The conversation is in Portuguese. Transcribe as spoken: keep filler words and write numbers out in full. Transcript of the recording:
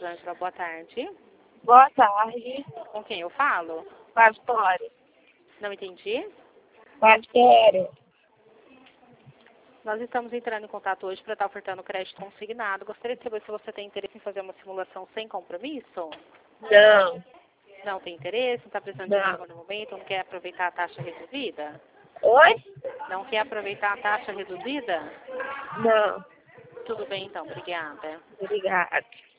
Rosângela, boa tarde. Boa tarde. Com quem eu falo? Pastor. Não entendi. Pastor. Nós estamos entrando em contato hoje para estar ofertando crédito consignado. Gostaria de saber se você tem interesse em fazer uma simulação sem compromisso? Não. Não tem interesse? Não está precisando de Não. dinheiro no momento? Não quer aproveitar a taxa reduzida? Oi? Não quer aproveitar a taxa reduzida? Não. Tudo bem, então. Obrigada. Obrigada.